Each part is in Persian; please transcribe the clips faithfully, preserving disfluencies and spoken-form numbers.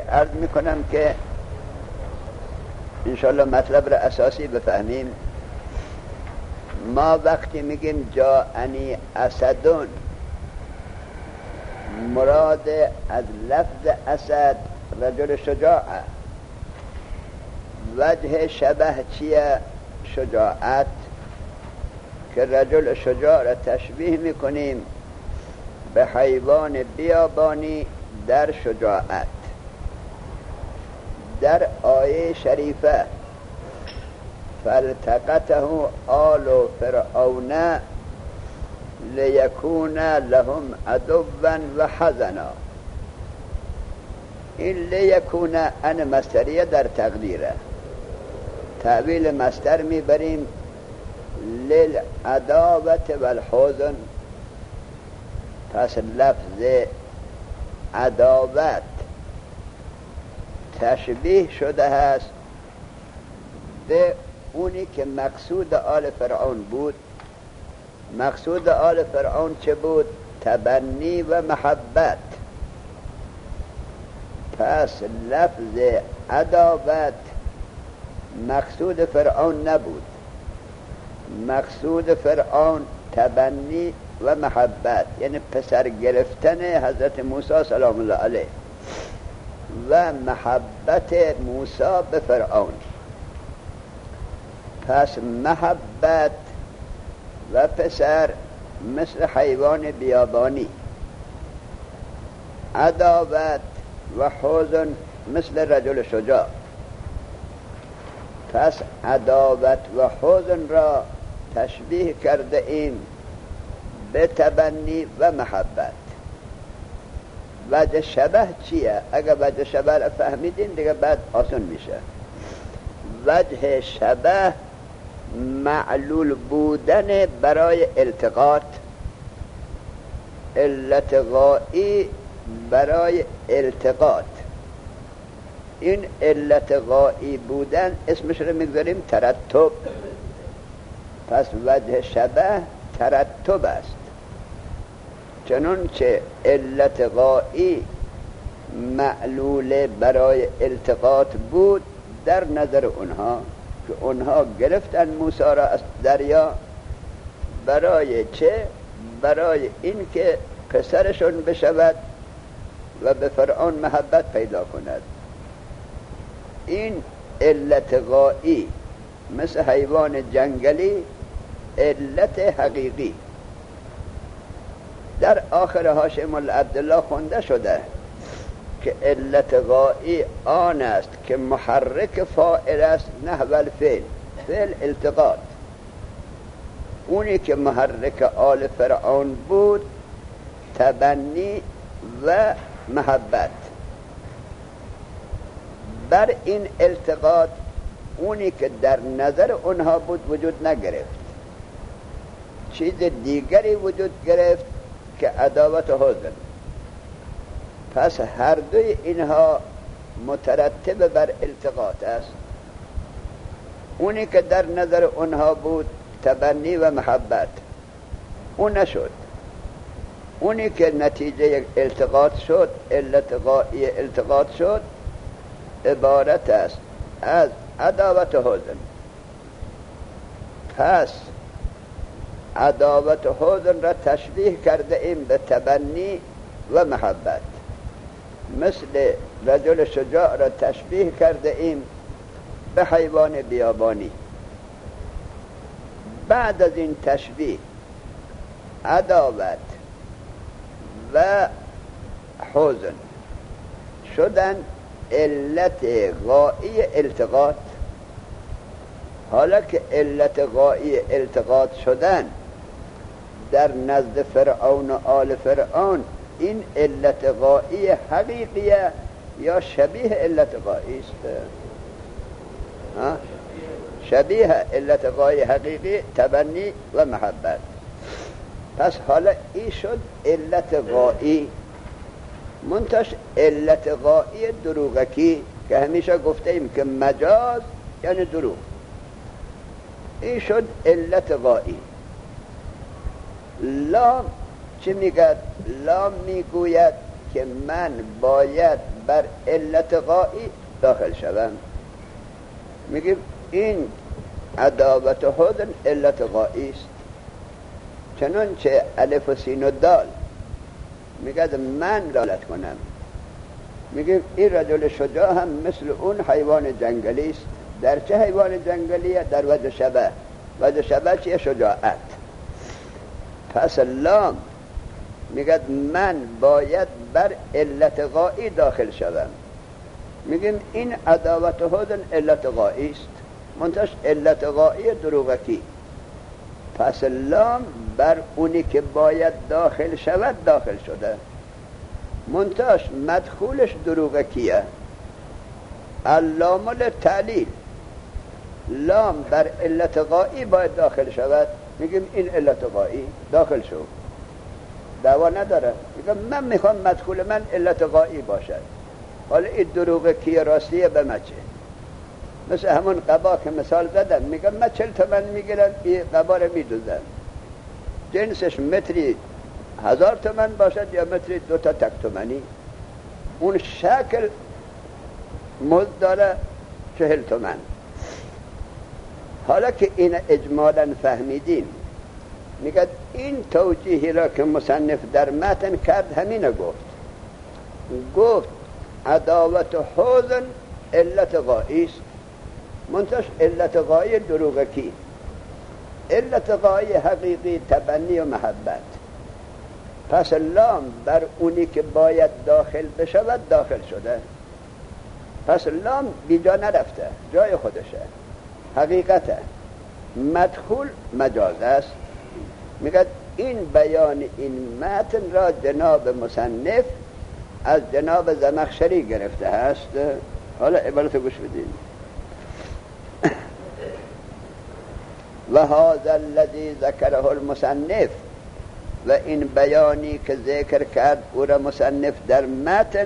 عرض میکنم که انشاءالله مطلب را اساسی بفهمیم. ما وقتی میگیم جاءنی اسدون، مراد از لفظ اسد رجل شجاعه. وجه شبه چیه؟ شجاعت، که رجل شجاع را تشبیه میکنیم به حیوان بیابانی در شجاعت. در آیه شریفه فالتقطه آل فرعون لیکون لهم عدوا و حزنا، این لیکون ان مصدریه در تقدیره، تعبیل مصدر میبریم للعداوت والحزن. پس لفظ عداوت تشبیه شده است به اونی که مقصود آل فرعون بود. مقصود آل فرعون چه بود؟ تبنی و محبت. پس لفظ عداوت مقصود فرعون نبود، مقصود فرعون تبنی و محبت، یعنی پسر گرفتن حضرت موسی سلام الله علیه و محبت موسی به فرعون. پس محبت و پسر مثل حیوان بیابانی، عداوت و حزن مثل رجل شجاع. پس عداوت و حزن را تشبیه کرده ایم به تبنی و محبت. وجه شبه چیه؟ اگر وجه شبه را فهمیدین دیگه بعد آسان میشه. وجه شبه معلول بودن برای التقاط، علت غایی برای التقاط. این علت غایی بودن اسمش رو میگذاریم ترتب. پس وجه شبه ترتب است. چنانچه علت غایی معلول برای التقاط بود در نظر اونها که اونها گرفتن موسی را از دریا. برای چه؟ برای این که پسرشون بشود و به فرعون محبت پیدا کند. این علت غایی مثل حیوان جنگلی، علت حقیقی. در آخر حاشیه مولا عبدالله خونده شده که علت غایی آن است که محرک فاعل است نحو الفعل، فعل التقاط. اونی که محرک آل فرعون بود تبنی و محبت. بر این التقاط اونی که در نظر اونها بود وجود نگرفت، چیز دیگری وجود گرفت که عداوت و حزن. پس هر دوی اینها مترتب بر التقاط است. اونی که در نظر اونها بود تبنی و محبت، اون نشد. اونی که نتیجه التقاط شد، علت غایی التقاط شد، عبارت است از عداوت و حزن. پس عداوت و حزن را تشبیه کرده ایم به تبنی و محبت. مثل رجل شجاع را تشبیه کرده ایم به حیوان بیابانی. بعد از این تشبیه عداوت و حزن شدن علت غایی التقاط. حالا که علت غایی التقاط شدن در نزد فرعون و آل فرعون، این علت غایی حقیقیه یا شبیه علت غایی است؟ شبیه علت غایی حقیقی، تبنی و محبت. پس حالا این شد علت غایی. منتش علت غایی دروغکی که همیشه گفته ایم که مجاز یعنی دروغ. این شد علت غایی. لام چه میگد؟ لام میگوید که من باید بر علت غایی داخل شوم. میگیم این عداوت حزن علت غایی است، چنانچه الف و سین و دال میگه من دالت کنم. میگیم این رجل شجاع هم مثل اون حیوان جنگلی است. در چه حیوان جنگلیه؟ در وجه شبه. وجه شبه چیه؟ شجاعت. پس لام میگه من باید بر علت غایی داخل شوم. میگیم این عداوت حزن علت غایی است، منتش علت غایی دروغکی. پس لام بر اونی که باید داخل شود داخل شده، منتش مدخولش دروغکیه. اللام للتعلیل، لام بر علت غایی باید داخل شود. میگیم این علت غایی داخل شد، دعوا نداره. میگم من میخوام مدخول من علت غایی باشد. حالا این دروغکی راستیه به مچه، مثل همون قبا که مثال زدم. میگم من چل تومن میگیرم این قبا رو میدوزم، جنسش متری هزار تومن باشد یا متری دوتا تک تومنی، اون شکل مزد داره چهل تومن. حالا که این اجمالا فهمیدیم، میگه این توجیهی را که مصنف در متن کرد همینه گفت. گفت عداوت حزن علت غایی است، منتش علت غایی دروغکی. علت غایی حقیقی تبنی و محبت. پس لام بر اونی که باید داخل بشود داخل شده. پس لام بیجا نرفته، جای خودشه، حقیقته. مدخول مجاز است. میگه این بیان این متن را جناب مصنف از جناب زمخشری گرفته است. حالا عبارت گوش بدین. و هذا الذی ذکره المصنف، و این بیانی که ذکر کرد او را مصنف در متن،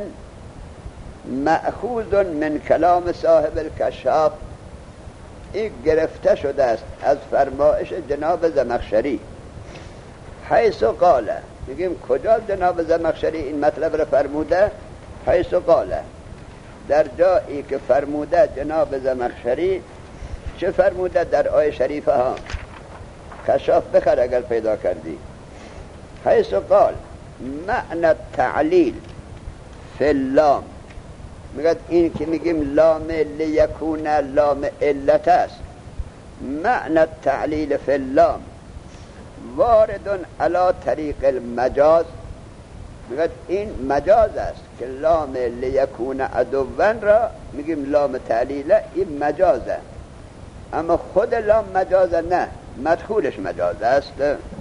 مأخوذ من کلام صاحب الکشاف، این گرفته شده است از فرمایش جناب زمخشری. حیث قال، میگیم کجا جناب زمخشری این مطلب را فرموده؟ حیث قال، در جایی که فرموده جناب زمخشری. چه فرموده در آیه شریفه ها؟ کشاف بخر اگر پیدا کردی. حیث قال معنی التعلیل فی اللام، میگه این که میگیم لام لیکون لام علت است. معنی التعلیل فی اللام وارد علی طریق المجاز، میگه این مجاز است که لام لیکون عدوان را میگیم لام تعلیل، این مجازه. اما خود لام مجازه نه، مدخولش مجاز است.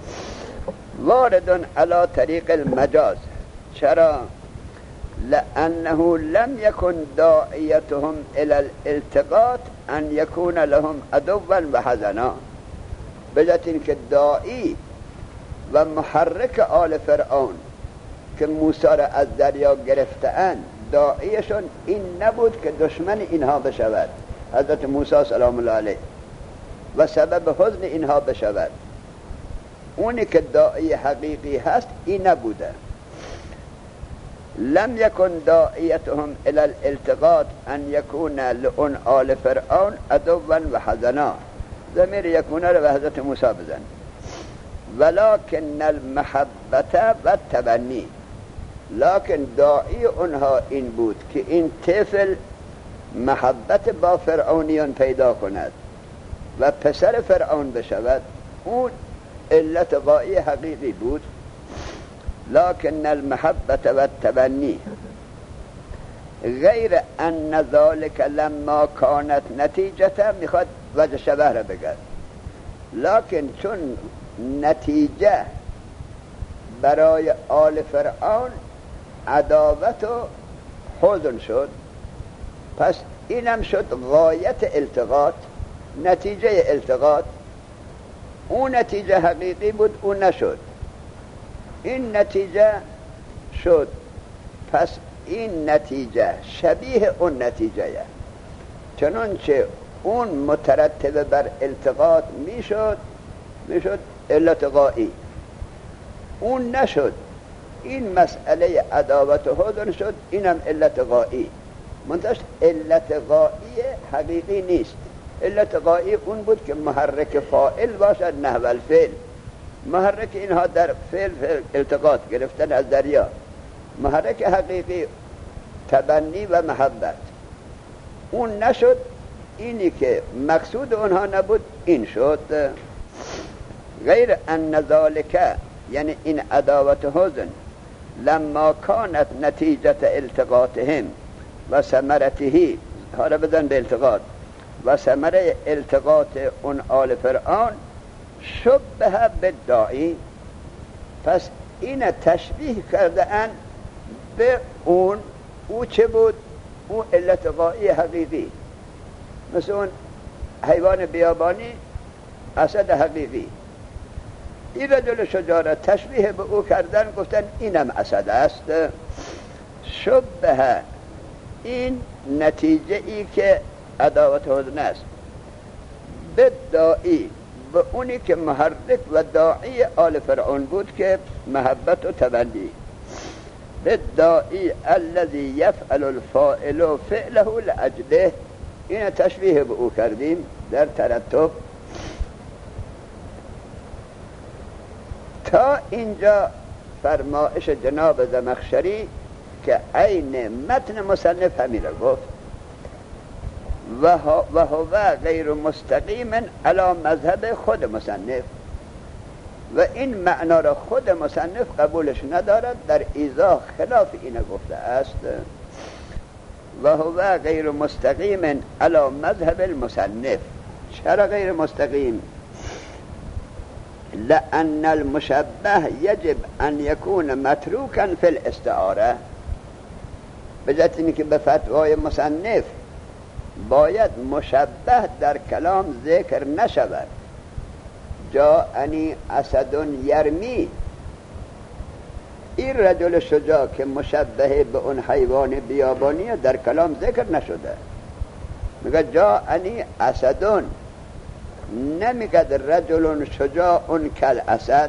وارد علی طریق المجاز. چرا؟ لأنه لم يكن داعیتهم الى الالتقاط ان يكون لهم عدوا و حزنا. بجد این که داعی و محرک آل فرعون که موسی را از دریا گرفته‌اند، داعیشون این نبود که دشمن اینها بشود، حضرت موسی سلام الله علیه، و سبب حزن اینها بشود. اونی که داعی حقیقی هست این نبوده. لم یکن داعیتهم الی الالتقاط ان یکون لئن آل فرعون عدوا و حزنا. ضمیر یکونه رو به حضرت موسی بزن. ولکن المحبت و تبنی، لکن داعی اونها این بود که این طفل محبت با فرعونیان پیدا کند و پسر فرعون بشود. اون علت غایی حقیقی بود. لكن المحبة والتبني غیر ان ذلك لما كانت نتیجه، میخواد وجه شبه را بگرد. لكن چون نتیجه برای آل فرعون عداوت و حزن شد، پس اینم شد غایت التقاط، نتیجه التقاط. اون نتیجه حقیقی بود، اون نشد، این نتیجه شد. پس این نتیجه شبیه اون نتیجه، چنانچه اون مترتب بر التقاط میشد، میشد علت غایی. اون نشد، این مسئله عداوت و حزن شد، اینم علت غایی. منتش علت غایی حقیقی نیست. علت غایی اون بود که محرک فاعل باشد نحو الفعل. محرک اینها در فعل التقاط گرفتن از دریا. محرک حقیقی تبنی و محبت اون نشد. اینی که مقصود اونها نبود این شد. غیر ان ذالک، یعنی این عداوت حزن لما کانت نتیجت التقاطهم و ثمرته، حالا بزن به التقاط و ثمره التقاط اون آل فرعون، شبه بالداعی، پس این تشبیه کرده اند به اون. او چه بود؟ او علت غایی حقیقی، مثل اون حیوان بیابانی اسد حقیقی. این رجل شجاع را تشبیه به او کردن، گفتن اینم اسد است. شبه، این نتیجه ای که عداوت حزن است، به داعی، به اونی که محرک و داعی آل فرعون بود که محبت و تبنی. به داعی الذی یفعل الفاعل فعله لاجله، این تشبیه به او کردیم در ترتب. تا اینجا فرمایش جناب زمخشری که عین متن مصنف همین را گفت. و هو غیر مستقیم علی مذهب خود مصنف، و این معنا را خود مصنف قبولش ندارد، در ایضاح خلاف این گفته است. و هو غیر مستقیم علی مذهب المصنف. چرا غیر مستقیم؟ لأن المشبه یجب ان یکون متروکا فی الاستعاره. به جهت اینکه که به فتوای مصنف باید مشبه در کلام ذکر نشود. جاءنی اسد یرمی، این رجل شجاع که مشبه به اون حیوان بیابانی در کلام ذکر نشده. میگه جاءنی اسدون، نمیگه رجل شجاع کل اسد.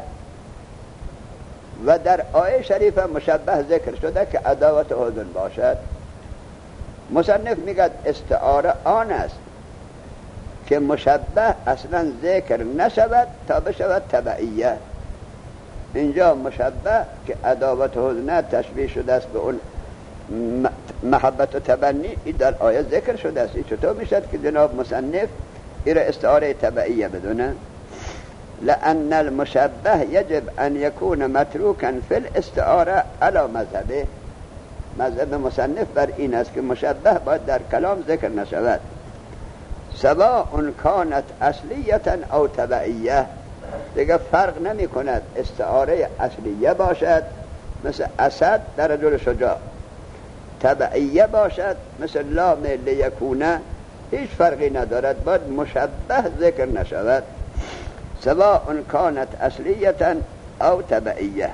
و در آیه شریفه مشبه ذکر شده که عداوت حزن باشد. مصنف میگه استعاره آن است که مشبه اصلا ذکر نشود تا بشود تبعیه. اینجا مشبه که عداوت حزن تشبیه شده است به اون محبت و تبنی، این در آیه ذکر شده است. این چطور میشد که جناب مصنف این استعاره تبعیه بدونه؟ لأن المشبه یجب ان یکون متروکا فی الاستعاره علی مذهبه. مذهب مصنف بر این است که مشبه باید در کلام ذکر نشود، سواء کانت اصلیتا او تبعیه. دیگه فرق نمی کند استعاره اصلیه باشد مثل اسد در رجل شجاع، تبعیه باشد مثل لام لیکونه، هیچ فرقی ندارد، باید مشبه ذکر نشود، سواء کانت اصلیتا او تبعیه.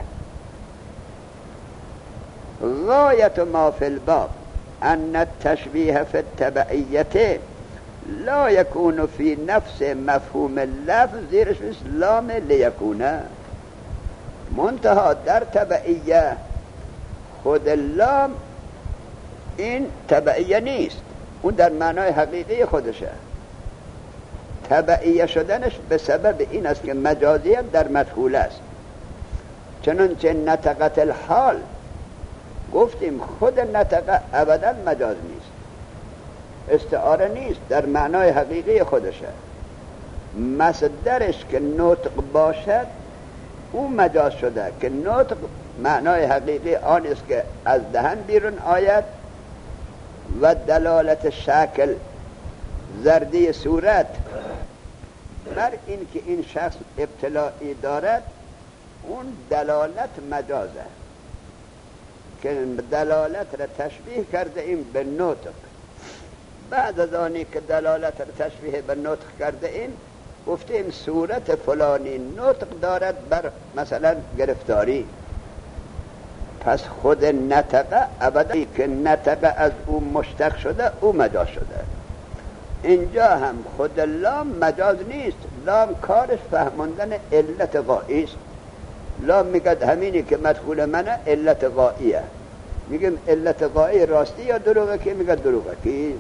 غایت ما فی الباب ان التشبیه فی التبعیه لا یکون فی نفس مفهوم اللفظ، زیرش مثل لام لیکونه. منتها در تبعیه خود لام این تبعیه نیست، اون در معنای حقیقی خودشه. تبعیه شدنش به سبب این است که مجازیت در مدخول است. چنانچه نطقت الحال گفتیم خود نطقه ابدا مجاز نیست، استعاره نیست، در معنای حقیقی خودشه. مصدرش که نطق باشد او مجاز شده، که نطق معنای حقیقی آن است که از دهن بیرون آید و دلالت شکل زردی صورت بر این که این شخص ابتلاعی دارد، اون دلالت مجازه که دلالت را تشبیه کرده ایم به نطق. بعد از آنی که دلالت را تشبیه به نطق کرده ایم گفتیم صورت فلانی نطق دارد بر مثلا گرفتاری، پس خود نطقه ابدا که نطقه از او مشتق شده او مجاز شده. اینجا هم خود لام مجاز نیست، لام کارش فهماندن علت غایی است. لا میگد همینی که مدخول منه علت غائیه. میگم علت غایی راستی یا دروغه؟ که میگه دروغه. کی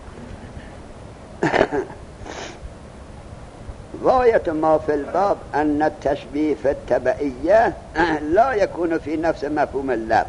غایت ما فی الباب ان التشبیه فی التبعیه لا یکون فی نفس مفهوم اللب.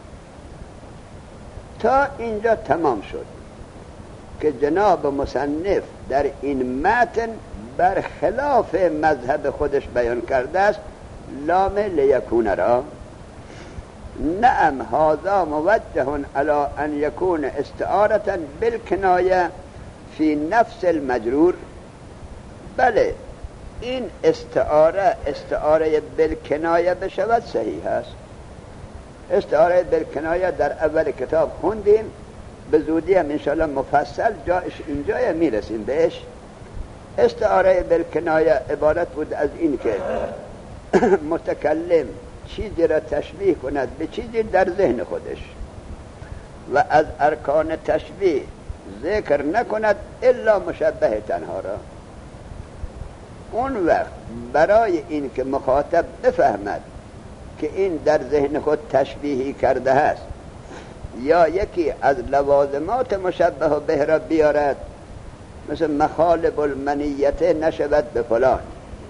تا اینجا تمام شد که جناب مصنف در این متن برخلاف مذهب خودش بیان کرده است لام لیکون را. نعم هذا موجه على ان يكون استعارة بالکنایه فی نفس المجرور. بله این استعاره استعاره بالکنایه بشود صحیح است. استعاره بالکنایه در اول کتاب خوندیم، به زودی هم انشاءالله مفصل جایش اینجا میرسیم بهش. استعاره بالکنایه عبارت بود از این که متکلم چیزی را تشبیه کند به چیزی در ذهن خودش و از ارکان تشبیه ذکر نکند الا مشبه تنها را. اون وقت برای این که مخاطب بفهمد که این در ذهن خود تشبیهی کرده است یا یکی از لوازمات مشبه به را بیارد، مثل مخالب المنیت نشود به فلان.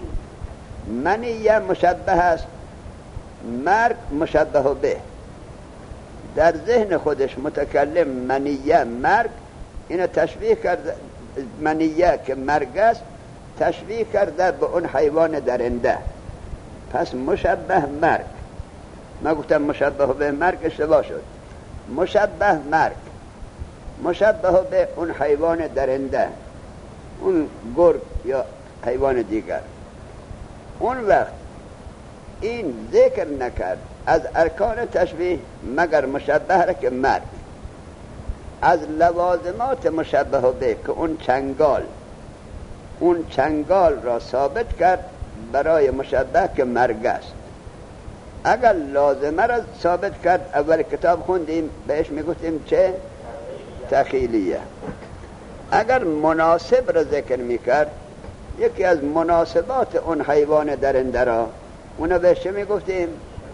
منیه مشبه است، مرگ مشبه به. در ذهن خودش متکلم منیه مرگ اینو تشبیه کرده، منیه که مرگ است تشبیه کرده به اون حیوان درنده. پس مشبه مرگ، ما گفتم مشبه به مرگ اشتباه شد، مشبه مرگ مشبه به اون حیوان درنده، اون گرگ یا حیوان دیگر. اون وقت این ذکر نکرد از ارکان تشبیه مگر مشبه را که مرگ، از لوازمات مشبه به که اون چنگال، اون چنگال را ثابت کرد برای مشبه که مرگ است. اگر لازمه را ثابت کرد، اول کتاب خوندیم بهش میگفتیم چه؟ تخیلیه. اگر مناسب را ذکر میکرد، یکی از مناسبات اون حیوان درنده را، اونو بهش چه میگفتیم؟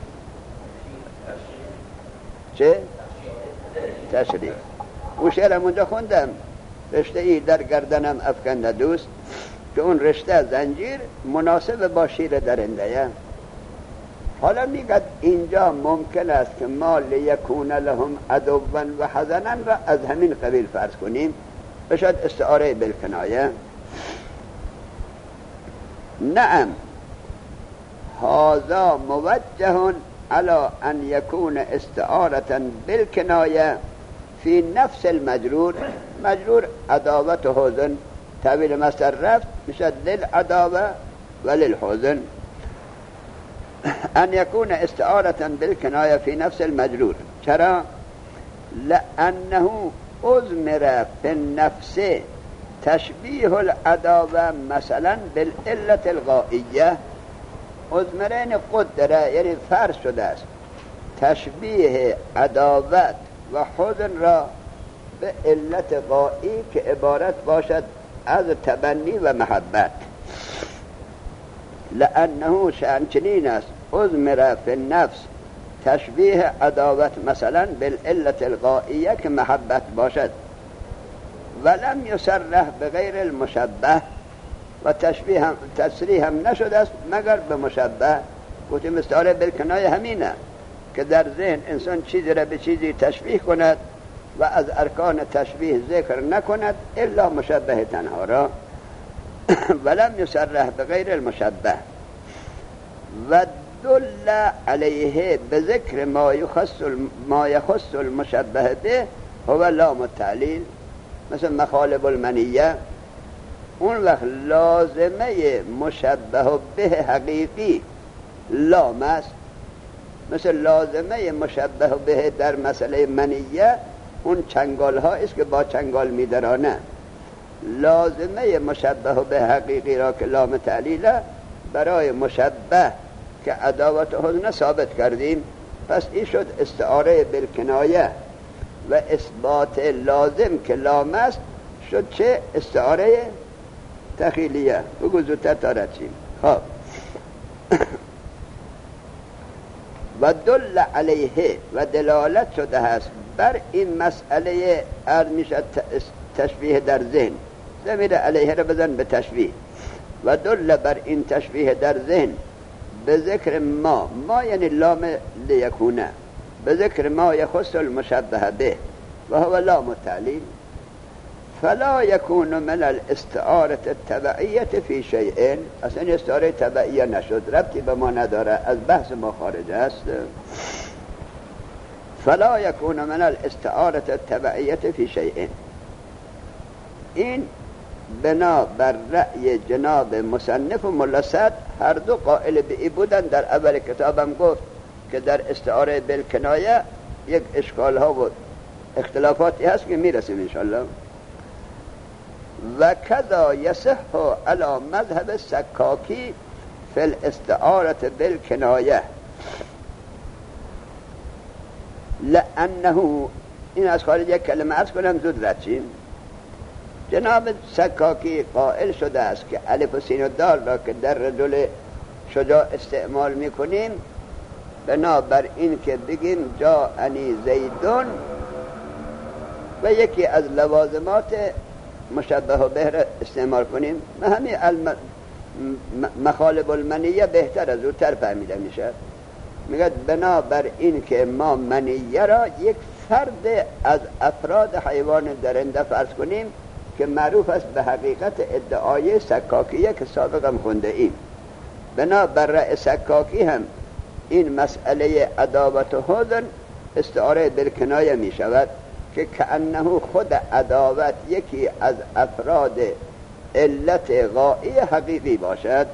چه؟ تشریح. اون شعرم اونجا خوندم، رشته ای در گردنم افکنده دوست، که اون رشته زنجیر مناسب با شیر درنده. حالا میگد اینجا ممکن است که ما لیکون لهم عدوا و حزنا را از همین قبیل فرض کنیم، بشد استعاره بالکنایه. نعم هذا موجه على ان يكون استعارة بالکنایه فی نفس المجرور. مجرور عداوت و حزن، تعبیر مصدر رفت میشد للعداوه و للحزن. ان يكون استعارة بالکنایه فی نفس المجرور. چرا؟ لانه اضمر فی النفس تشبیه العداوه مثلا بالعلت الغائیه. اضمرین قدره یعنی فرض شده است تشبیه عداوت و حزن را به علت غایی که عبارت باشد از تبنی و محبت. لانه شأن چنین است اضمر فی النفس تشبیه عداوت مثلا بالعلت الغائیه که محبت باشد، ولم یصرح بغیر المشبه و تشبیه هم تصریح هم نشده است مگر به مشبه. گفتیم استعاره بالکنایه همینه که در ذهن انسان چیزی را به چیزی تشبیه کند و از ارکان تشبیه ذکر نکند الا مشبه تنها را. ولم یصرح بغیر المشبه و دل علیه بذکر ما یخص ما یخص المشبه به هو لام التعلیل. مثل مخالب المنیه، اون وقت لازمه مشبه به حقیقی لام است. مثل لازمه مشبه به در مسئله منیه اون چنگال ها است که با چنگال میدرانه. لازمه مشبه به حقیقی را که لام تعلیل برای مشبه که عداوت حزن ثابت کردیم، پس این شد استعاره بالکنایه و اثبات لازم که لام است شد چه؟ استعاره تخیلیه. بگو زودتر تا رسیم. خب و دل علیه و دلالت شده است بر این مسئله ارز میشد تشبیه در ذهن. ضمیر علیه را بزن به تشبیه. و دل بر این تشبیه در ذهن به ذکر ما، ما یعنی لام لیکونه، به ذکر ما یخص المشبه به و هو لام التعلیل، فلا یکون من الاستعاره التبعیه فی شیء. اصلا استعاره تبعیه نشد، ربطی به ما نداره، از بحث ما خارج است. فلا یکون من الاستعاره التبعیه فی شیء. این بنا بر رأی جناب مصنف و ملصد هر دو قائل به ای بودن. در اول کتابم گفت که در استعاره بالکنایه یک اشکال ها و اختلافاتی هست که میرسیم انشاءالله. و کذا یصح علی مذهب سکاکی فی الاستعاره بالکنایه لانه، این از خارج یک کلمه عرض کنم زود رد شیم. جناب سکاکی قائل شده است که الف و سین و دال را که در رجل شجاع استعمال میکنیم بنابر این که بگیم جاءنی زیدون و یکی از لوازمات مشبه به را استعمال کنیم، همین الم... مخالب المنیه بهتر از زودتر فهمیده میشه. میگه بنابر این که ما منیه را یک فرد از افراد حیوان درنده فرض کنیم که معروف است به حقیقت ادعای سکاکیه که سابقا خونده ایم. بنا بر رأی سکاکی هم این مسئله عداوت و حزن استعاره بالکنایه می شود که کأنه خود عداوت یکی از افراد علت غایی حقیقی باشد.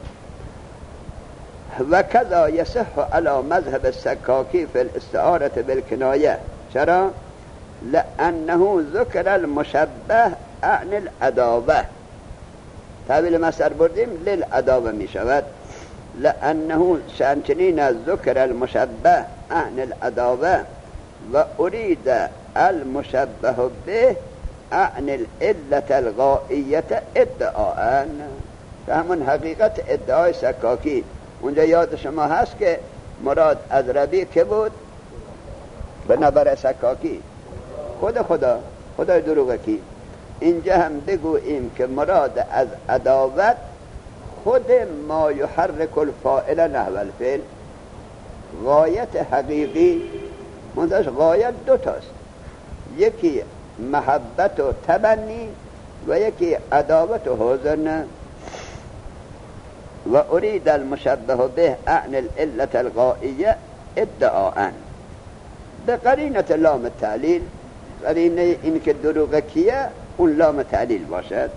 و کذا یصح علی مذهب السکاکی فی الاستعاره بالکنایه. چرا؟ لانه ذکر المشبه عن العداوه، تعبیل مصدر بردیم للعداوه می شود. لانه چنین ذکر المشبه عن العداوه و ارید المشبه به عن العلت الغائیه ادعاء. که همون حقیقت ادعای سکاکی. اونجا یاد شما هست که مراد از ربیع که بود؟ بنابر سکاکی خود خدا، خدای دروغکی. اینجا هم بگوییم که مراد از عداوت خود ما یحرک الفاعل نحو الفعل. غایت حقیقی منتش غایت دو تاست، یکی محبت و تبنی و یکی عداوت و حزن. و ارید المشبه به عن العلت الغائیه ادعاء به قرینه لام التعلیل. قرینه این که دروغ کیه اون لام تعلیل باشد.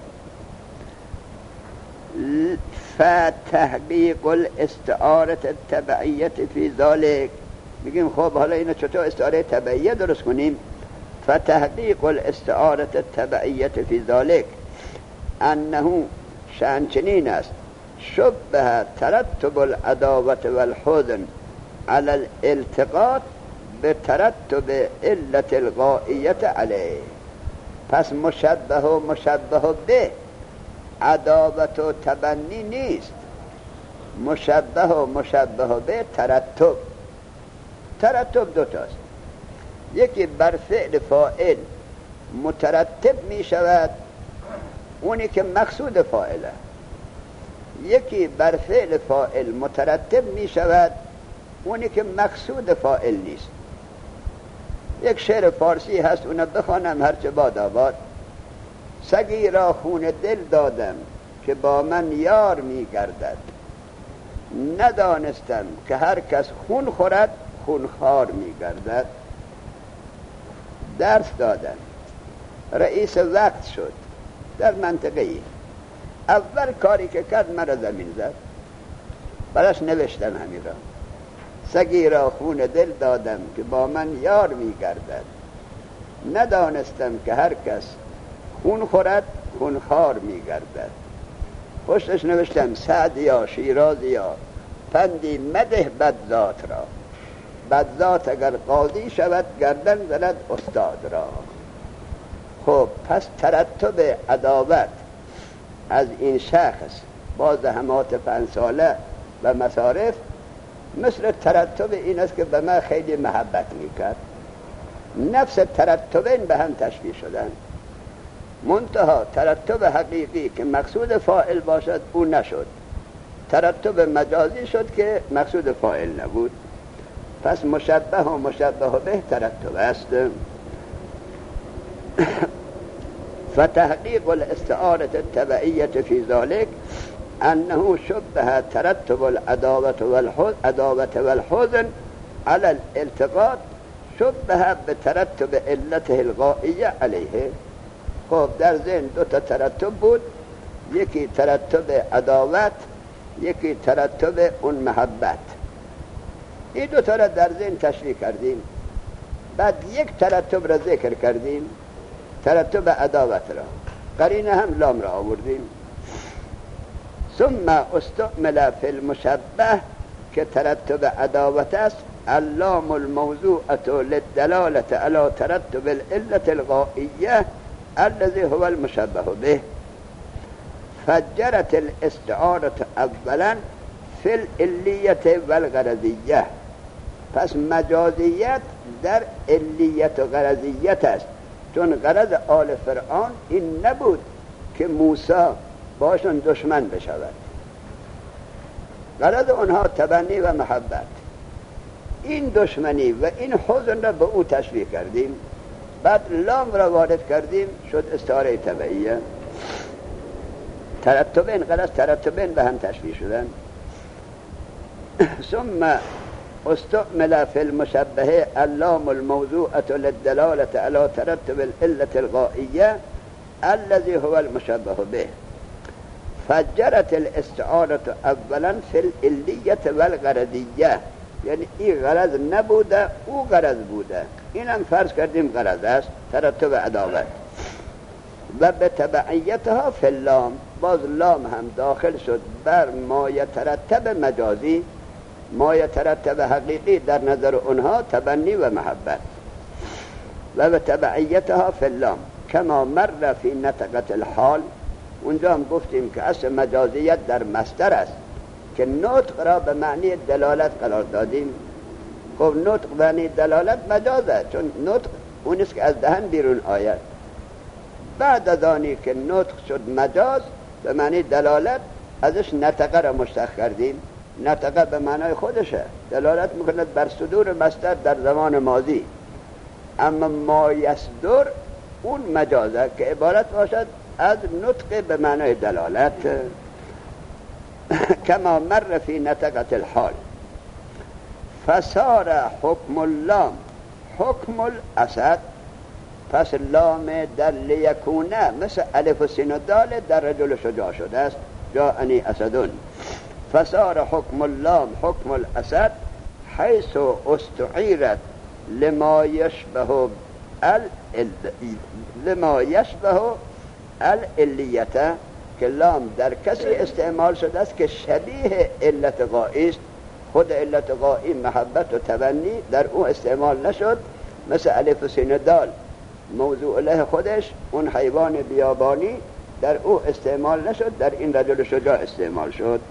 فتحقیق الاستعاره التبعیه فی ذلک. میگیم خب حالا اینو چطور استعاره تبعیه درست کنیم؟ فتحقیق الاستعاره التبعیه فی ذلک انه شأن چنین است شبه ترتب العداوت والحزن على الالتقاط به ترتب علت الغائیت علیه. پس مشبه و مشبه به عداوت و تبنی نیست، مشبه و مشبه به ترتب. ترتب دوتاست، یکی بر فعل فاعل مترتب می شود اونی که مقصود فاعله، یکی بر فعل فاعل مترتب می شود اونی که مقصود فاعل نیست. یک شعر فارسی هست اونو بخوانم هرچه باد آباد. سگی را خون دل دادم که با من یار می گردد، ندانستم که هر کس خون خورد خونخوار می گردد. درس دادن، رئیس وقت شد در منطقه ای. اول کاری که کرد مرا زمین زد، براش نوشتم همین را. سگی را خون دل دادم که با من یار می گردد، ندانستم که هر کس خون خورد خونخوار می گردد. پشتش نوشتم سعدیا شیرازیا پندی مده بدذات را، بدذات اگر قاضی شود گردن زند استاد را. خب پس ترتب عداوت از این شخص با زحمات پنج ساله و مصارف مثل ترتب این است که به من خیلی محبت میکرد. نفس ترتبین به هم تشبیه شدن، منتها ترتب حقیقی که مقصود فاعل باشد او نشد، ترتب مجازی شد که مقصود فاعل نبود. پس مشبه و مشبه به ترتب است. فتحقیق الاستعارة التبعیة فی ذلك انه شبه ترتب العداوة والحزن على الالتقاط شبه بترتب علته الغائیه علیه. خب در ذهن دو تا ترتب بود، یکی ترتب عداوت، یکی ترتب اون محبت. این دو تا را در ذهن تشریح کردیم، بعد یک ترتب را ذکر کردیم، ترتب عداوت را، قرینه هم لام را آوردیم. ثم استعمل فی المشبه که ترتب عداوت است اللام الموضوعة للدلالة على ترتب العلة الغائية الذي هو المشبه به. فجرت الاستعارة اولا فی العلیة والغرضیة. پس مجازیت در علیت و غرضیت است، چون غرض آل فرعون این نبود که موسی باشون دشمن بشود، غرض اونها تبنی و محبت. این دشمنی و این حزن را به او تشبیه کردیم، بعد لام را وارد کردیم، شد استعاره تبعیه. ترتبین غرض ترتبین به هم تشبیه شدن. ثم استعمل فی المشبه اللام الموضوعة للدلالة على ترتب العلة الغائية الذي هو المشبه به. فجرت الاستعارة اولا فی العلیة والغرضیة، یعنی این غرض نبوده او غرض بوده، اینم فرض کردیم غرض است، ترتب عداوت. و به تبعیتها فی اللام، باز لام هم داخل شد بر ما یترتب مجازی، ما یترتب حقیقی در نظر اونها تبنی و محبت. و به تبعیتها فی اللام کما مر فی نطقة الحال. اونجا هم گفتیم که اصل مجازیت در مصدر است که نطق را به معنی دلالت قرار دادیم. خب نطق به معنی دلالت مجازه، چون نطق اون است که از دهن بیرون آید. بعد از آنی که نطق شد مجاز به معنی دلالت، ازش نطقه را مشتق کردیم. نطقه به معنای خودشه، دلالت میکند بر صدور مصدر در زمان ماضی. اما ما یصدر اون مجازه که عبارت باشد از نطق به معنای دلالت. کما مر فی نطقة الحال. فصار حکم اللام حکم الاسد. پس لام در لیکونه مثل الف و سین و دال در رجل شجاع شده است، جاءنی اسدون. فصار حکم اللام حکم الاسد حیث استعیرت لما یشبه ال لما یشبه العلیته، که لام در کسی استعمال شده است که شبیه علت غایی است. خود علت غایی محبت و تبنی در او استعمال نشد، مثل الف و سین دال موضوع له خودش اون حیوان بیابانی در او استعمال نشد، در این رجل شجاع استعمال شد.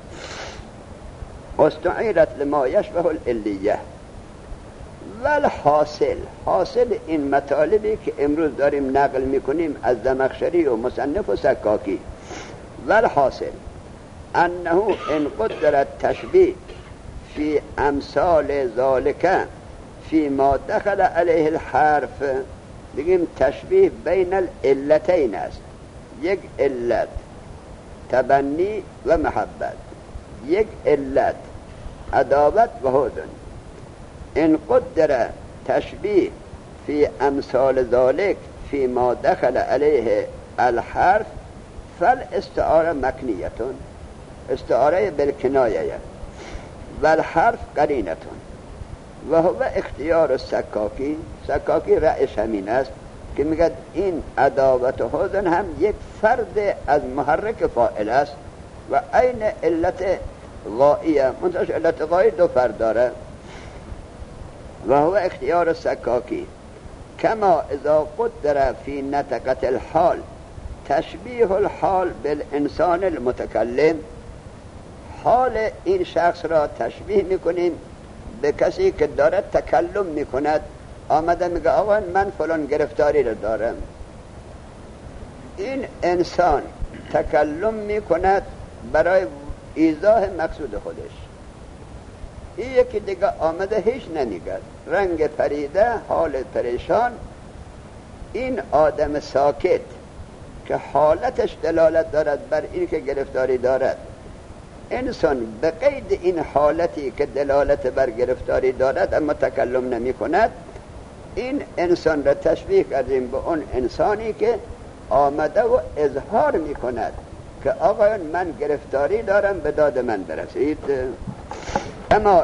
استعیرت لما یشبه العلیه. والحاصل، حاصل این مطالبی که امروز داریم نقل میکنیم از زمخشری و مصنف و سکاکی. والحاصل انه ان قدرت تشبیه فی امثال ذالک فی ما دخل علیه الحرف، بگیم تشبیه بین العلتین است، یک علت تبنی و محبت، یک علت عداوت و حزن. ان قدر تشبیه فی امثال ذالک فی ما دخل علیه الحرف فالاستعاره مکنیتون، استعاره بالکنایه و الحرف قرینتون. و هو اختیار السکاکی، سکاکی رأیش همین است که میگه این عداوت و حزن هم یک فرد از محرک فاعل است و عین علت غائیه، منتهاش علت غایی دو فرد داره. و هو اختیار السکاکی کما اذا قدر فی نطقة الحال تشبیه الحال بالانسان المتکلم. حال این شخص را تشبیه میکنیم به کسی که دارد تکلم میکند. آمده میگه آقا من فلان گرفتاری رو دارم. این انسان تکلم میکند برای ایضاح مقصود خودش. این یکی دیگه آمده هیچ نمیگه، رنگ پریده، حال پریشان. این آدم ساکت که حالتش دلالت دارد بر این که گرفتاری دارد، انسان به قید این حالتی که دلالت بر گرفتاری دارد اما تکلم نمی کند، این انسان را تشبیه کردیم به اون انسانی که آمده و اظهار می کند که آقایان من گرفتاری دارم، به داد من برسید. اما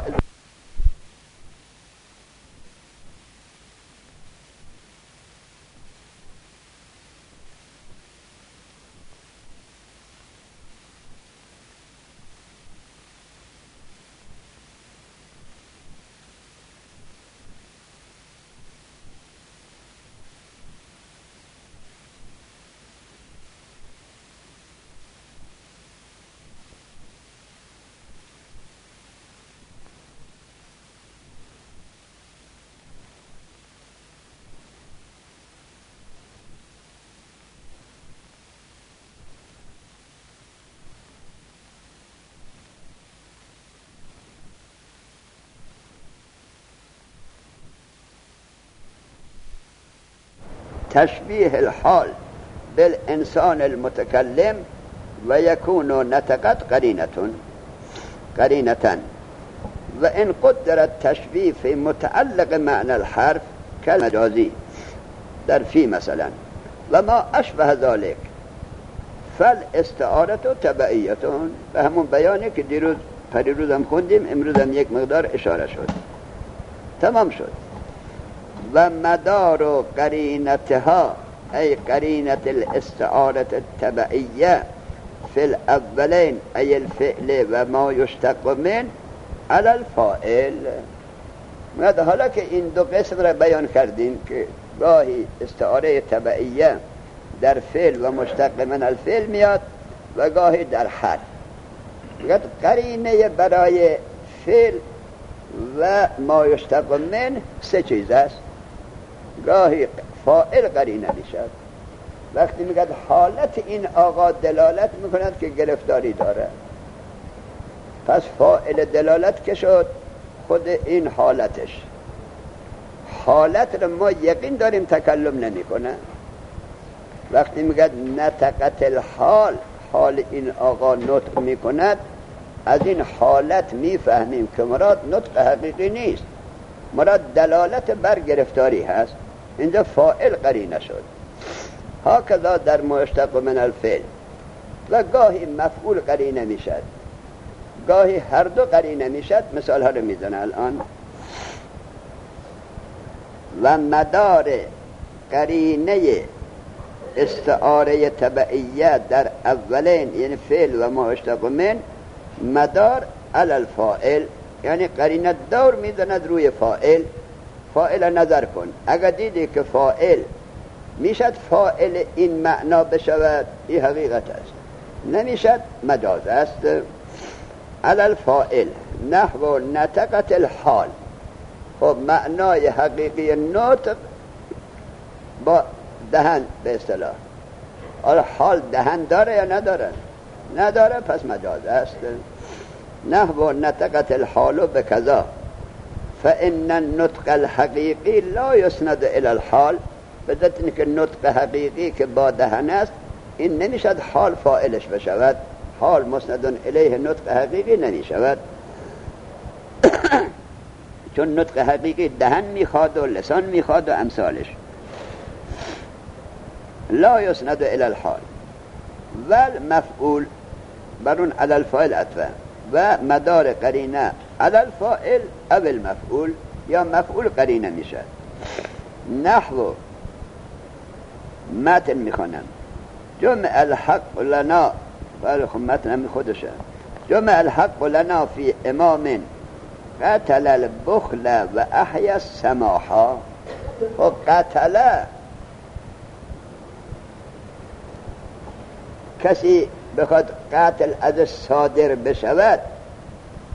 تشبیه الحال بالانسان المتكلم و یکون نطقت قرینة قرینة و ان قدر التشبیه في متعلق معنى الحرف كالمجازي در فی مثلا و ما اشبه ذلك فالاستعاره تبعیه. به همون بیانی که دیروز پریروز هم خوندیم، امروز هم یک مقدار اشاره شد، تمام شد. و مدار و قرینتها ای قرینت الاستعاره التبعیه فی الاولین ای الفعل و ما یشتق من علی الفاعل. حالا که این دو قسم را بیان کردیم که گاهی استعاره تبعیه در فعل و مشتق من الفعل میاد و گاهی در حرف. قرینه برای فعل و ما یشتق من سه چیز است. گاهی فاعل قرینه میشد، وقتی میگه حالت این آقا دلالت میکند که گرفتاری داره، پس فاعل دلالت که شد خود این حالتش. حالت رو ما یقین داریم تکلم نمیکنه. وقتی میگه نطقت الحال، حال این آقا نطق میکند، از این حالت میفهمیم که مراد نطق حقیقی نیست، مراد دلالت بر گرفتاری هست. اینجا فاعل قرینه شد. هکذا در مشتق من الفعل و گاهی مفعول قرینه میشد، گاهی هر دو قرینه میشد. مثال ها رو میزنه الان. و مدار قرینه استعاره تبعیه در اولین یعنی فعل و مشتق من مدار علی الفاعل، یعنی قرینه دور میزند روی فاعل. فاعل نظر کن، اگر دیدی که فاعل میشد فاعل این معنا بشود، این حقیقت است، نمیشد مجاز است. علی الفاعل نحو نطقت الحال. خب معنای حقیقی نطق با دهن به اصطلاح. حالا حال دهن داره یا نداره؟ نداره، پس مجاز است. نحو نطقت الحال بکذا فإن النطق الحقیقی لا يسند الى الحال. بدت اینکه نطق حقیقی که با دهن است، این نمیشد حال فاعلش بشود. حال مسند الیه نطق حقیقی نمیشود، چون نطق حقیقی دهن میخواد و لسان میخواد و امثالش. لا يسند الى الحال والمفعول برون علی الفاعل عطفه و مدار قرینه علی الفاعل او المفعول، یا مفعول قرینه میشه. نحو متن میخونم جمع الحق لنا، ولی خب متن هم خودشه. جمع الحق لنا فی امام قتل البخل و احیا السماحا. خب قتل کسی بخواد قتل از صادر بشود،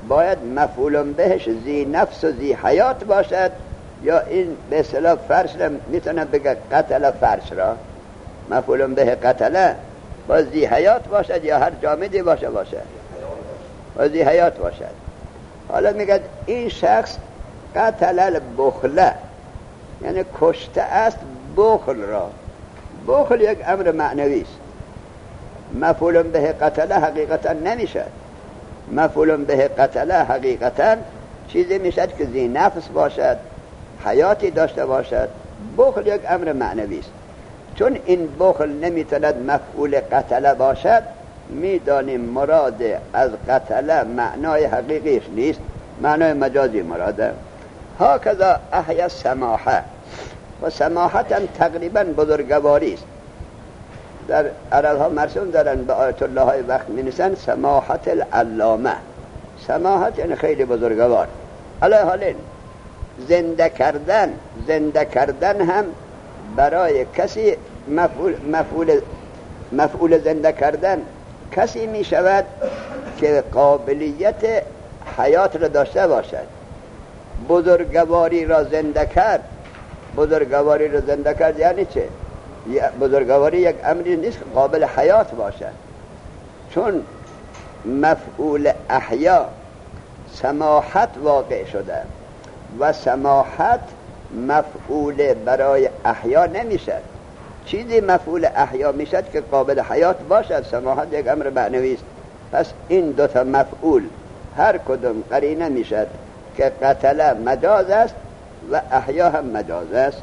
باید مفعول بهش ذی نفس و ذی حیات باشد، یا این به اصطلاح فرش را میتونه بگه قتل فرش را مفعول به قتل با ذی حیات باشد، یا هر جامدی باشه باشد با ذی حیات باشد. حالا میگه این شخص قتل البخله، یعنی کشته است بخل را. بخل یک امر معنوی است، مفعول به قتل حقیقتا نمیشد. مفعول به قتل حقیقتا چیزی میشد که ذی نفس باشد، حیاتی داشته باشد. بخل یک امر معنوی است. چون این بخل نمیتواند مفعول قتل باشد، میدانیم مراد از قتل معنای حقیقیش نیست، معنای مجازی مراده. هاکذا احیا سماحه، و سماحت هم تقریبا بزرگواری است. در عرب ها مرسوم دارن به آیت الله های وقت می نویسن سماحت العلامه. سماحت یعنی خیلی بزرگوار. علی حالین زنده کردن زنده کردن هم برای کسی مفعول مفعول مفعول زنده کردن کسی می شود که قابلیت حیات را داشته باشد. بزرگواری را زنده کرد، بزرگواری را زنده کرد یعنی چه؟ بزرگواری یک امری نیست که قابل حیات باشد. چون مفعول احیا سماحت واقع شده و سماحت مفعول برای احیا نمیشد. چیزی مفعول احیا میشد که قابل حیات باشد. سماحت یک امر معنوی است. پس این دوتا مفعول هر کدوم قرینه میشد که قتل مجاز است و احیا هم مجاز است.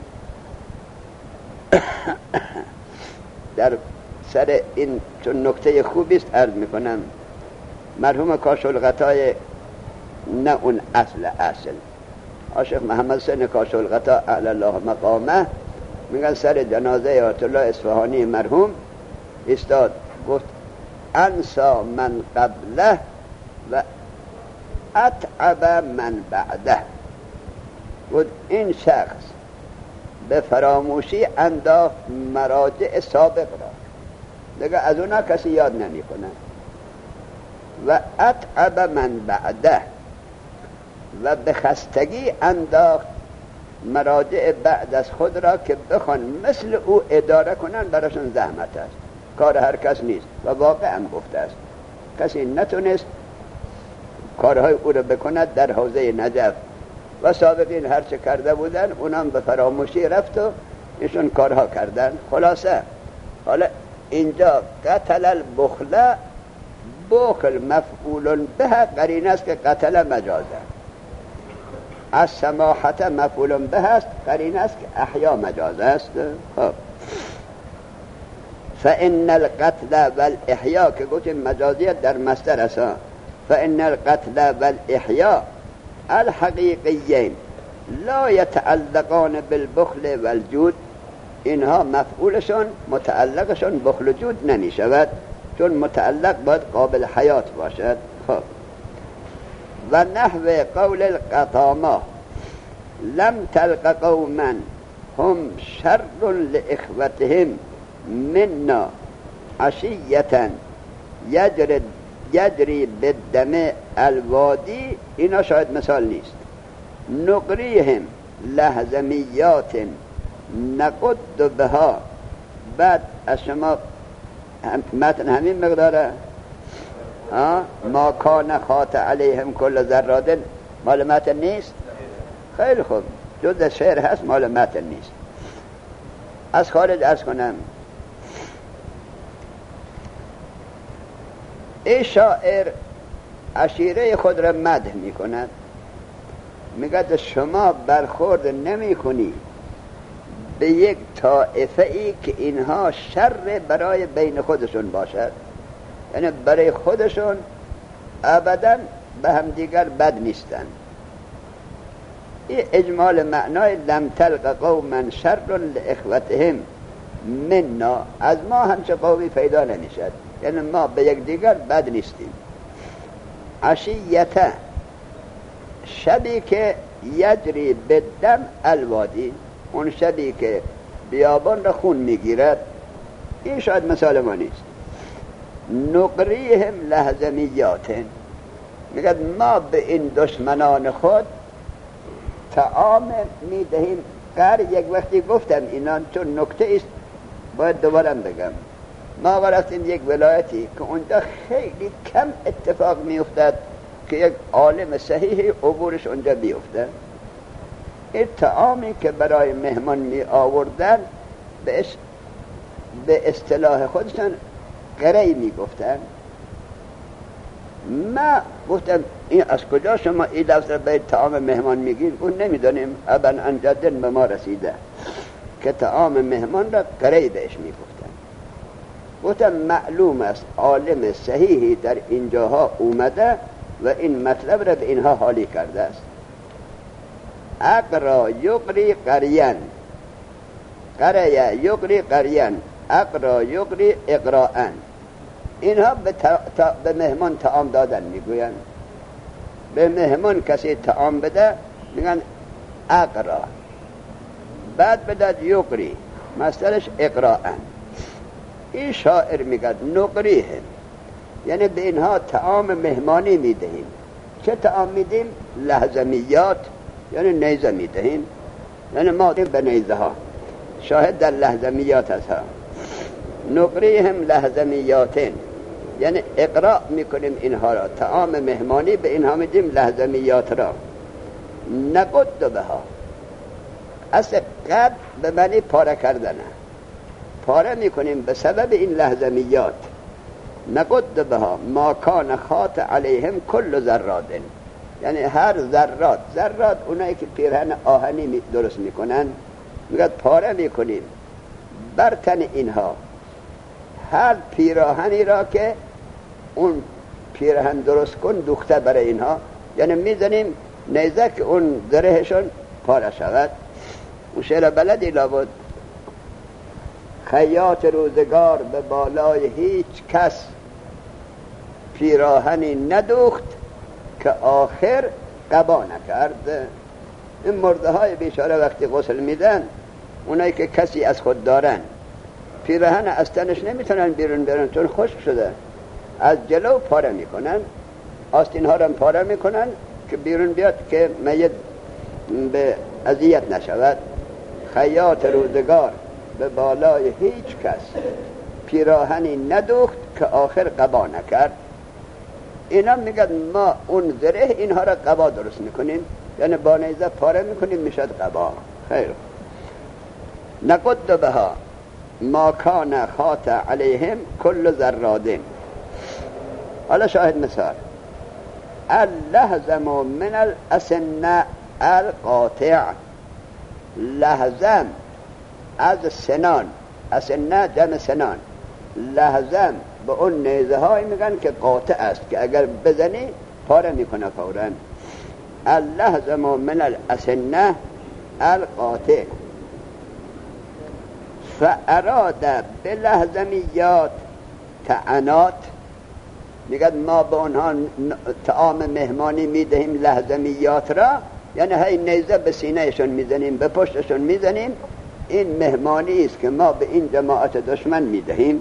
در سر این چون نکته خوبی است عرض میکنم، مرحوم کاشف‌الغطای، نه اون اصل اصل عاشق محمد حسین کاشف‌الغطا اعلی الله مقامه، میگن سر جنازه آیت الله اصفهانی مرحوم استاد گفت انسا من قبله و اتعب من بعده. گفت این شخص به فراموشی انداخت مراجع سابق را، دیگه از اونا کسی یاد نمی کنه. و اتعب من بعده، و به خستگی انداخت مراجع بعد از خود را که بخوان مثل او اداره کنن، براشون زحمت است، کار هر کس نیست. و واقع هم گفته است کسی نتونست کارهای او را بکند در حوزه نجف، و سابقین هرچه کرده بودن اونم به فراموشی رفت و ایشون کارها کردن. خلاصه حالا اینجا قتل البخله، بخل مفعول به قرینه است که قتل مجازه. از سماحت مفعول به است، قرینه است که احیا مجاز است. خب فإن القتل والإحیا که گفتیم مجازیت در مصدر است. فإن القتل والإحیا الحقیقیین لا يتعلقان بالبخل والجود، اینها مفعولشون متعلقشون بخل و جود نمی شود، چون متعلق باید قابل حیات باشد. خب و نحو قول القطامه لم تلق قوما هم شر لإخوتهم منا عشیة یجری یجری بالدم الوادی، اینا شاید مثال نیست. نقریهم لهزمیات نقد بها. بعد از شما متن همین مقداره ما کان خاط علیهم کل ذرات، مال متن نیست. خیلی خوب، جز شعر هست، مال متن نیست. از خارج عرض کنم، این شاعر عشیره خود را مدح می کند، میگه شما برخورد نمی کنی به یک طائفه ای که اینها شر برای بین خودشون باشد، یعنی برای خودشون ابدا به هم دیگر بد نیستن. این اجمال معنای لم تلق قوما شر لاخوتهم منا، از ما همچه قومی پیدا نمیشد، یعنی ما به یک دیگر بد نیستیم. عشیته، شبی که یجری بدم الوادی، اون شبی که بیابان را خون میگیرد، این شاید مثال ما نیست. نقریهم لهزمیات، میگه ما به این دشمنان خود طعام میدهیم. قر یک وقتی گفتم اینا چون نکته است باید دوباره بگم. ما رفتیم یک ولایتی که اونجا خیلی کم اتفاق میافتد که یک عالم صحیح عبورش اونجا بیفته. این طعامی که برای مهمان می آوردن به اصطلاح خودشان قری می گفتن. ما گفتم این از کجا شما این لفظ به طعام مهمان میگین؟ اون نمیدانیم. ابن انجدن به ما رسیده که طعام مهمان را قری بهش می گفتن. گفتم معلوم است عالم صحیحی در اینجاها اومده و این مطلب را به اینها حالی کرده است. اقرا یقری قریان، قریه یقری قریان، اقرا یقری اقراان. اینها به, تا... به مهمان طعام دادن میگوین. به مهمان کسی طعام بده میگن اقرا، بعد بدد یقری، مصدرش اقراان. این شاعر میگه نقریهم، یعنی به اینها طعام مهمانی میدهیم. چه طعام میدیم؟ لهزمیات، یعنی نیزه میدهیم. یعنی ما به نیزه ها، شاهد در لهزمیات هست ها. نقریهم لهزمیاتین، یعنی اقراء میکنیم اینها را، طعام مهمانی به اینها میدیم لهزمیات را. نقد بها، اصل قد به معنی پاره کردنه، پاره میکنیم به سبب این لهزمیات. نقد بها ما کان خاط علیهم کل ذرات، یعنی هر ذرات، ذرات اونایی که پیرهن آهنی درست میکنن، میگه پاره میکنیم بر تن اینها هر پیراهنی را که اون پیرهن درست کن دوخته برای اینها، یعنی میزنیم نیزه که اون زرهشون پاره شود. اون شعر بلدی لابد. خیاط روزگار به بالای هیچ کس پیراهنی ندوخت که آخر قبا نکرد. این مرده های بیچاره وقتی غسل میدن، اونایی که کسی از خود دارن، پیراهن از تنش نمیتونن بیرون برن چون خشک شده، از جلو پاره میکنن، آستین ها را پاره میکنن که بیرون بیاد که میت به اذیت نشود. خیاط روزگار به بالای هیچ کس پیراهنی ندوخت که آخر قبا نکرد. اینا میگن ما اون زره اینها را قبا درست میکنیم، یعنی با نیزه پاره میکنیم میشد قبا. خیر. نقد بها ما کان خاط علیهم کل ذرادین. حالا شاهد مثال. اللهزم من الاسنه القاطع، لهزم از سنان، اسنه جمع سنان، لهزم به اون نیزه های میگن که قاطع است، که اگر بزنی پاره میکنه فوراً. اللهزم من الاسنه القاطع فاراد بلهزمیات تعنات. میگن ما به اونها طعام مهمانی میدهیم لهزمیات را، یعنی هی نیزه به سینهشون میزنیم، به پشتشون میزنیم. این مهمانی است که ما به این جماعت دشمن میدهیم.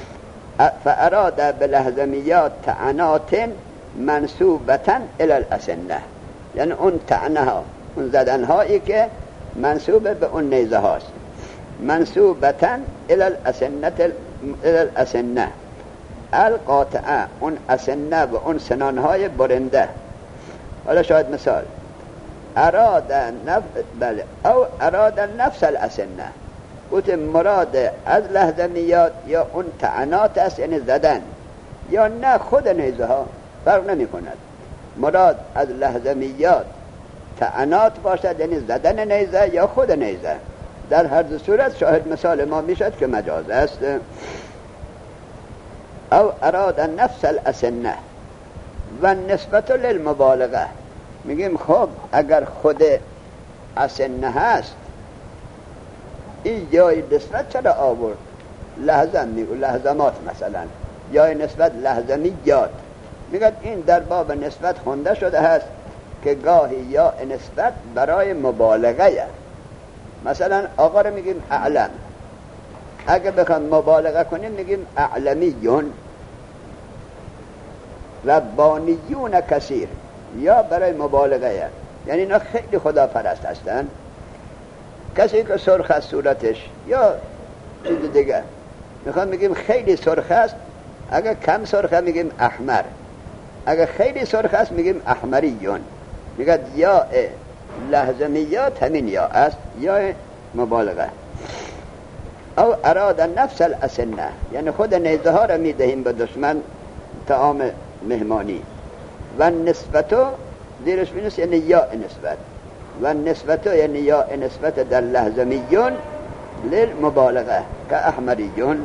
فاراد بلهزمیات تعنات منصوبتا الی الاسنه، یعنی اون تعنه ها، اون زدن هایی که منصوب به اون نیزه هاست، منصوبتا الی الاسنه الی الاسنه القاطعه، اون اسنه و اون سنان های برنده. حالا شاید مثال. اراد نف... بله او اراد نفس الاسنه، گوت مراد از لهزمیات یا اون تعنات است، یعنی زدن، یا نه خود نیزه ها، فرق نمی کند. مراد از لهزمیات تعنات باشد، یعنی زدن نیزه یا خود نیزه. در هر دو صورت شاهد مثال ما میشد که مجاز است. او اراد نفس الاسنه و نسبت للمبالغه. میگیم خب اگر خود اسنه هست این جای نسبت چرا آورد؟ لهزم میگو، لهزمات مثلا، یا نسبت لهزمیات. میگن این در باب نسبت خونده شده هست که گاهی یا نسبت برای مبالغه. مثلا آقا رو میگیم اعلم، اگه بخوام مبالغه کنیم میگیم اعلمیون. ربانیون کثیر، یا برای مبالغه، یعنی اینا خیلی خدا پرست هستن. کسی که سرخ است صورتش یا چیز دیگه، میخوام بگیم خیلی سرخ است، اگر کم سرخه میگیم احمر، اگر خیلی سرخ است میگیم احمریون. میگه یا لحظمیات همین یا است، یا مبالغه. او اراد نفس الاسنه، یعنی خود نیزه ها را میدهیم به دشمن طعام مهمانی. و نسبتو زیرش بینست یعنی یا نسبت، و نسبتو یعنی یا نسبت در لحظمیون للمبالغه که احمریون.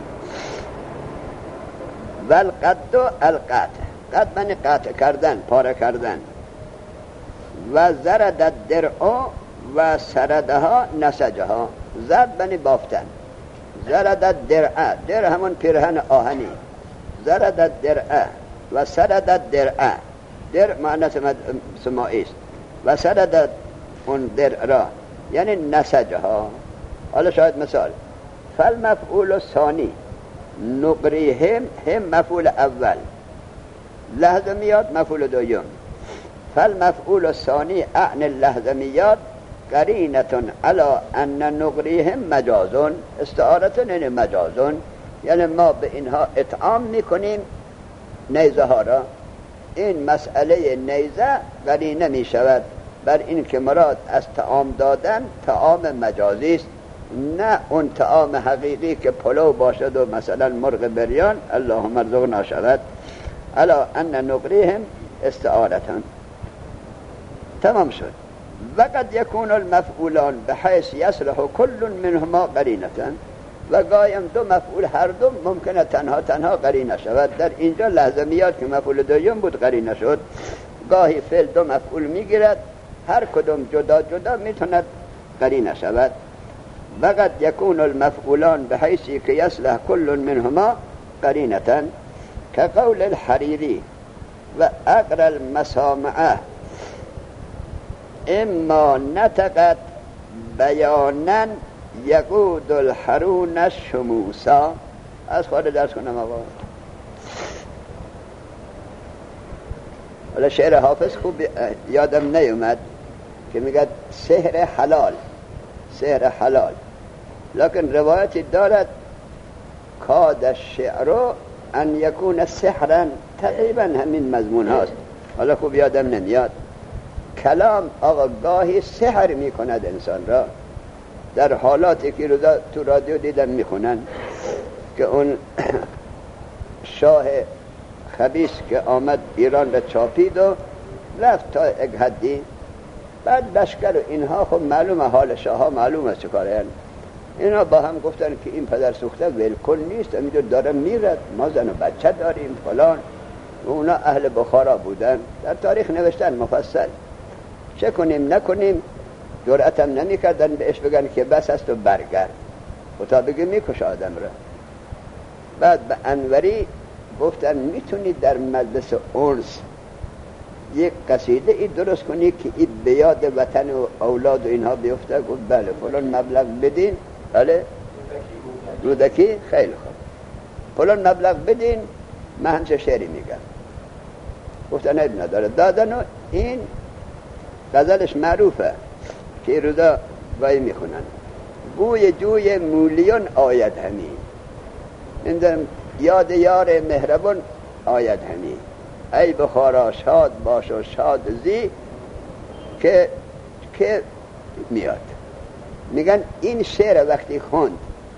و القد القطع، قد معنی قطع کردن، پاره کردن. و زرد درع و سردها نسجها، زرد معنی بافتن. زرد درع، درع همون پیرهن آهنی. زرد درع و سرد درع، درع معنی سماعی است، و سرد اون درع را یعنی نسجها. حالا شاید مثال، فالمفعول ثانی نقریهم، هم مفعول اول، لحظمیات مفعول دویم. فالمفعول ثانی اعن اللحظمیات قرینتون علا ان نقریهم مجازون، استعارتون یعنی مجازون، یعنی ما به اینها اطعام میکنیم نیزه ها را. این مسئله نیزه قرینه می شود بر این که مراد از طعام دادن طعام مجازی است، نه اون طعام حقیقی که پلو باشد و مثلا مرغ بریان اللهم ارزقنا شود. الا ان نقریهم استعارتان. تمام شد. وقد یکون المفعولان بحیث یصلح کل منهما قرینتان، و گایم دو مفعول هر دو ممکنه تنها تنها قرینه شود. در اینجا لازمیات که مفعول دوم بود قرینه شد. گاهی فعل دو مفعول میگیرد، هر کدوم جدا جدا میتوند قرینه شود. وقد یکون المفعولان بحیثی که یصلح کل منهما قرینتان، که قول الحریری و اقر المسامعه اما نتقت بیانا یقود الحرون الشموسا. از خود درس کنم آقا. ولی شعر حافظ خوب یادم نیومد که میگه سحر حلال، سحر حلال، لکن روایتی دارد کاد الشعر ان یکون سحرا، تقریبا همین مضمون هاست، حالا خوب یادم نمیاد. کلام آقا گاهی سحر میکند انسان را. در حالاتی که تو رادیو دیدن میخونن که اون شاه خبیث که آمد ایران را چاپید و رفت تا یک حدی، بعد لشکر و اینها خب معلومه حال شاه ها معلومه چه کاره، اینا با هم گفتن که این پدر سوخته ولکل نیست، همینجور داره میرد، ما زن و بچه داریم فلان. و اونا اهل بخارا بودن، در تاریخ نوشتن مفصل. چه کنیم نکنیم، جرأتم نمی کردن بهش بگن که بس است و برگرد، و تا بگه میکش آدم را. بعد به انوری گفتن میتونی در مجلس انس یک قصیده ای درست کنی که این بیاد وطن و اولاد و اینها بیفته؟ گفت بله. فلان مبلغ بدین. بله رودکی، خیلی خوب، فلان مبلغ بدین من همچه شعری میگم. گفتن عیب نداره، دادن. و این غزلش معروفه که روزا گاهی میخونن، بوی جوی مولیون آید همی، اندم یاد یار مهربان آید همی، ای بخارا شاد باش و شاد زی که که میاد. میگن این شعر وقتی خوند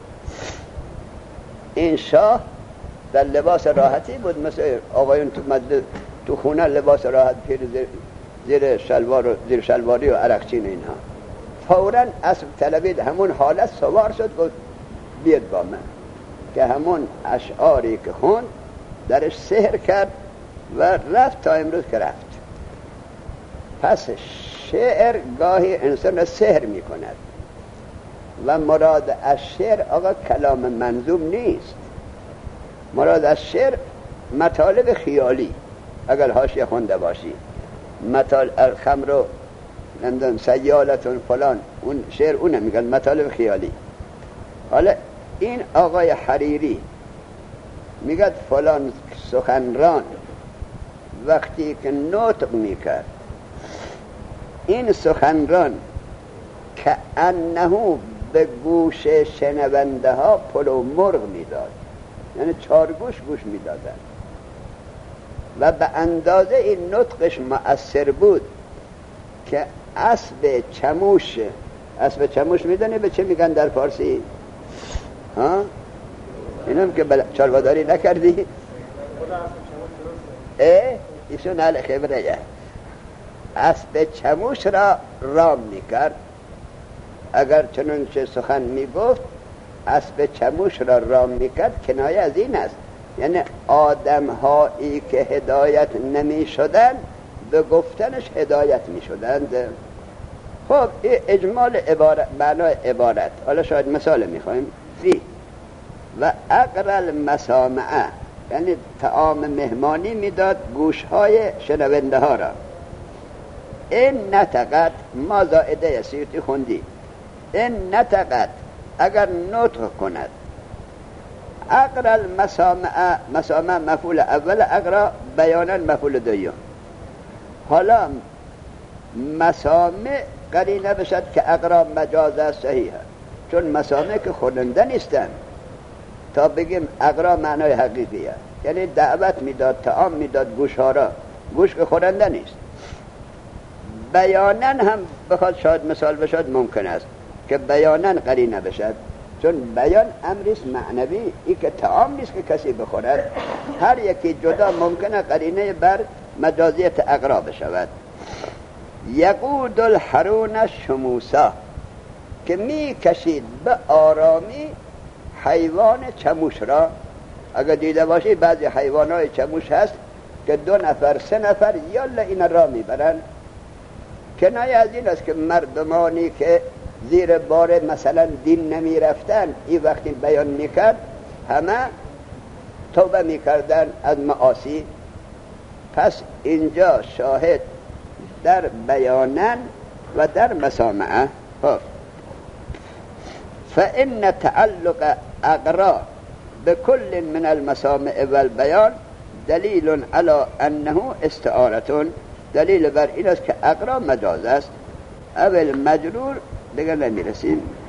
این شاه در لباس راحتی بود، مثل آقایون تو مجلس تو خونه لباس راحت پیر زیر, زیر شلوار و زیر شلواری و عرقچین اینها، فوراً اسب طلبید همون حالت سوار شد، گفت بیاد با من، که همون اشعاری که خوند درش سحر کرد و رفت تا امروز که رفت. پس شعر گاهی انسان را سحر می کند و مراد از شعر آقا کلام منظوم نیست. مراد از شعر مطالب خیالی، اگر حاشیه خونده باشی، مطالب الخمر و نمیدونم سیالتون فلان، اون شعر اونه میگن مطالب خیالی. حالا این آقای حریری میگه فلان سخنران وقتی که نطق میکرد این سخنران که انه به گوش شنونده ها پلو مرغ میداد، یعنی چارگوش گوش میدادن و به اندازه این نطقش مؤثر بود که اسب چموش، اسب چموش میدونی به چه میگن در فارسی؟ ها؟ اینم که بل... چارواداری نکردی؟ اه؟ ایشون حال خبره. اسب چموش را رام میکرد. اگر چنانچه سخن میگفت اسب چموش را رام میکرد، کنایه از این است، یعنی آدم هایی که هدایت نمی شدن به گفتنش هدایت می شدند. خب این اجمال عبارت، معنای عبارت. حالا شاید مثال میخوایم. فی و اقرل مسامعه، یعنی طعام مهمانی میداد گوشهای شنونده ها را. این نطقت، ما زائده سیوطی خوندی، این نطقت اگر نطق کند، اقرل مسامعه، مسامعه مفعول اول، اقرا بیانا مفعول دوم. حالا مسامع قرینه بشد که اقرا مجاز است، صحیحه، چون مسامع که خورنده نیستن تا بگیم اقرا معنای حقیقیه، یعنی دعوت میداد، طعام میداد گوش ها را، گوش که خورنده نیست. بیانن هم بخواد شاید مثال بشد ممکن است که بیانن قرینه بشد، چون بیان امریست معنوی، ای که طعام نیست که کسی بخورد. هر یکی جدا ممکنه قرینه بر مجازیت اقرا بشود. یقود الحرون شموسا، که می کشید به آرامی حیوان چموش را. اگر دیده باشی بعضی حیوانات چموش هست که دو نفر سه نفر یالا این را میبرن. کنایه از این است که مردمانی که زیر بار مثلا دین نمی رفتن، این وقتی بیان میکرد همه توبه میکردن از معاصی. پس اینجا شاهد در بیانن و در مسامعه. فإن تعلق اقرا بكل من المسامع والبيان دلیل على انه استعارة، دلیل بر این است که اقرا مجاز است. اول مجرور دیگر نمیرسیم.